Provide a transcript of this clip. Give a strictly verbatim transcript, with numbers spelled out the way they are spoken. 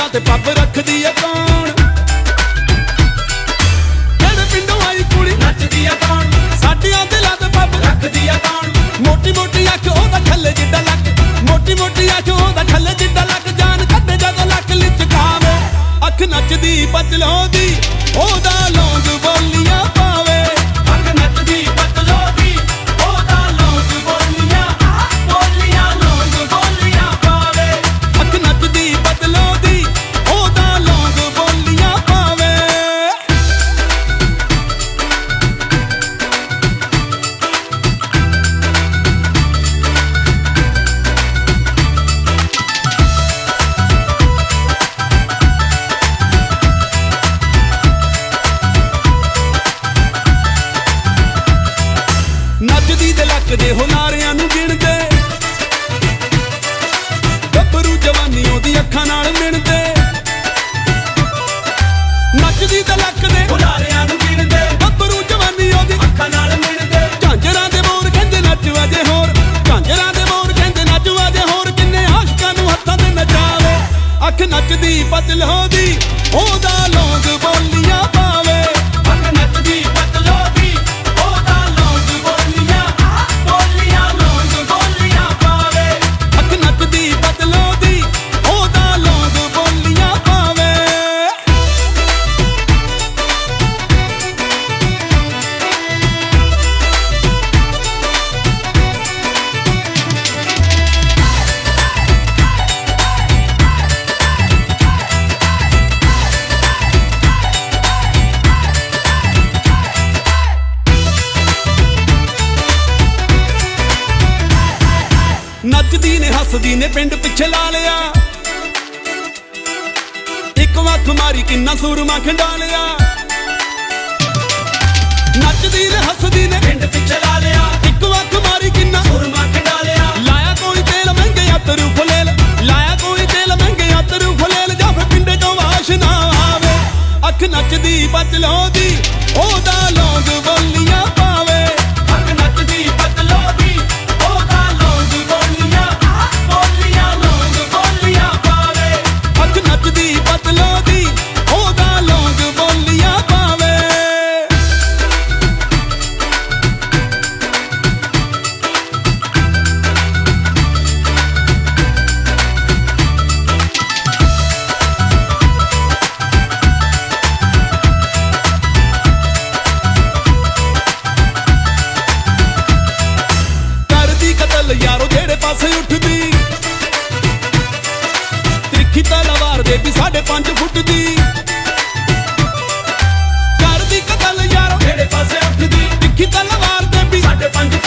ਤੇ ਪੱਬ ਰੱਖਦੀ ਆ ਕੌਣ? ਜਿਹੜੇ ਪਿੰਡੋਂ ਆਈ ਕੁੜੀ ਨੱਚਦੀ ਆ ਕੌਣ? ਸਾਡੀਆਂ ਦਿਲਾਂ ਤੇ ਪੱਬ ਰੱਖਦੀ ਆ ਕੌਣ? ਮੋਟੀ ਮੋਟੀ ਅੱਖ ਉਹਦਾ ਖੱਲੇ ਜਿੱਡਾ ਲੱਕ, ਮੋਟੀ ਮੋਟੀ ਅੱਖ ਉਹਦਾ ਖੱਲੇ ਜਿੱਡਾ ਲੱਕ, ਜਾਨ ਕੱਢੇ ਜਦੋਂ ਲੱਕ ਲਿਚਕਾਵੇ। ਅੱਖ ਨੱਚਦੀ ਪਤਲੋਂ ਦੀ ਉਹਦਾ ਲੌਂਗ ਬੋਲੀਆਂ ਪਾਵੇ। ਅੱਖ ਨੱਚਦੀ ਪਤਲੋਂ ਦੀ ਉਹਦਾ ਲੌਂਗ ਬੋਲੀਆਂ, ਬੋਲੀਆਂ ਲੌਂਗ ਬੋਲੀਆਂ ਪਾਵੇ। ਅੱਖ ਨੱਚਦੀ ਪਤਲੋਂ ਦੀ ਉਹਦਾ ਲੌਂਗ ਬੋਲੀਆਂ ਪਾਵੇ। ਨੱਚਦੀ ਦੇ ਲੱਕ ਦੇ ਹੁਲਾਰਿਆਂ ਨੂੰ ਗਿਣਦੇ, ਗੱਭਰੂ ਜਵਾਨੀ ਉਹਦੀ ਅੱਖਾਂ ਨਾਲ ਮਿਣਦੇ। ਨੱਚਦੀ ਦੇ ਲੱਕ ਦੇ ਹੁਲਾਰਿਆਂ ਨੂੰ ਗਿਣਦੇ, ਗੱਭਰੂ ਜਵਾਨੀ ਉਹਦੀ ਅੱਖਾਂ ਨਾਲ ਮਿਣਦੇ। ਝਾਂਜਰਾਂ ਦੇ ਮੋਰ ਕਹਿੰਦੇ ਨੱਚ ਵਜੇ ਹੋਰ, ਝਾਂਜਰਾਂ ਦੇ ਮੋਰ ਕਹਿੰਦੇ ਨੱਚ ਵਜੇ ਹੋਰ, ਕਿੰਨੇ ਆਸ਼ਕਾਂ ਨੂੰ ਹੱਥਾਂ ਤੇ ਨਚਾਵੇ। ਅੱਖ ਨੱਚਦੀ ਪਤਲੋਂ ਦੀ ਉਹਦਾ ਲੌਂਗ ਬੋਲੀਆਂ ਪਾਵੇ। ਅੱਖ ਨੱਚਦੀ ਪਤਲੋਂ ਦੀ ਉਹਦਾ ਲੌਂਗ ਬੋਲੀਆਂ, ਬੋਲੀਆਂ ਲੌਂਗ ਬੋਲੀਆਂ ਪਾਵੇ। ਅੱਖ ਨੱਚਦੀ ਪਤਲੋਂ ਦੀ ਉਹਦਾ ਲੌਂਗ ਬੋਲੀਆਂ ਪਾਵੇ। ਨੱਚਦੀ ਨੇ ਹੱਸਦੀ ਨੇ ਪਿੰਡ ਪਿੱਛੇ ਲਾ ਲਿਆ, ਇੱਕ ਵੱਖ ਮਾਰੀ ਕਿੰਨਾ ਸੂਰਮਾ ਖਿੰਡਾ ਲਿਆ। ਨੱਚਦੀ ਨੇ ਹੱਸਦੀ ਨੇ ਪਿੰਡ ਪਿੱਛੇ ਲਾ ਲਿਆ, ਇੱਕ ਵੱਖ ਮਾਰੀ ਕਿੰਨਾ ਸੁਰਮਾ ਖਿੰਡਾ ਲਿਆ। ਲਾਇਆ ਕੋਈ ਤੇਲ ਮਹਿੰਗੇ ਅਤਰੂ ਫਲੇਲ, ਲਾਇਆ ਕੋਈ ਤੇਲ ਮਹਿੰਗੇ ਅਤਰੂ ਫਲੇਲ, ਜਾਂ ਫਿਰ ਪਿੰਡੇ ਤੋਂ ਵਾਸ਼ ਨਾ ਆਵੇ। ਅੱਖ ਨੱਚਦੀ ਪਤਲੋਂ ਦੀ ਉਹਦਾ ਲੌਂਗ ਬੋਲੀਆਂ ਪਾਵੇ। ਅੱਖ ਨੱਚਦੀ ਪਤਲੋਂ ਦੀ ਉਹਦਾ ਲੌਂਗ ਬੋਲੀਆਂ, ਬੋਲੀਆਂ ਲੌਂਗ ਬੋਲੀਆਂ ਪਾਵੇ। ਅੱਖ ਨੱਚਦੀ ਪਤਲੋਂ ਦੀ ਉਹਦਾ ਲੌਂਗ ਬੋਲੀਆਂ ਪਾਵੇ। ਕਰਦੀ ਕਤਲ ਯਾਰੋ ਜਿਹੜੇ ਪਾਸੇ ਉੱਠਦੀ, ਤਿੱਖੀ ਤਲਵਾਰ ਦੇ ਵੀ ਸਾਢੇ ਪੰਜ ਫੁੱਟ ਦੀ। ਕਰਦੀ ਕਤਲ ਯਾਰੋ ਜਿਹੜੇ ਪਾਸੇ ਉੱਠਦੀ, ਤਿੱਖੀ ਤਲਵਾਰ ਦੇ ਵੀ ਸਾਢੇ ਪੰਜ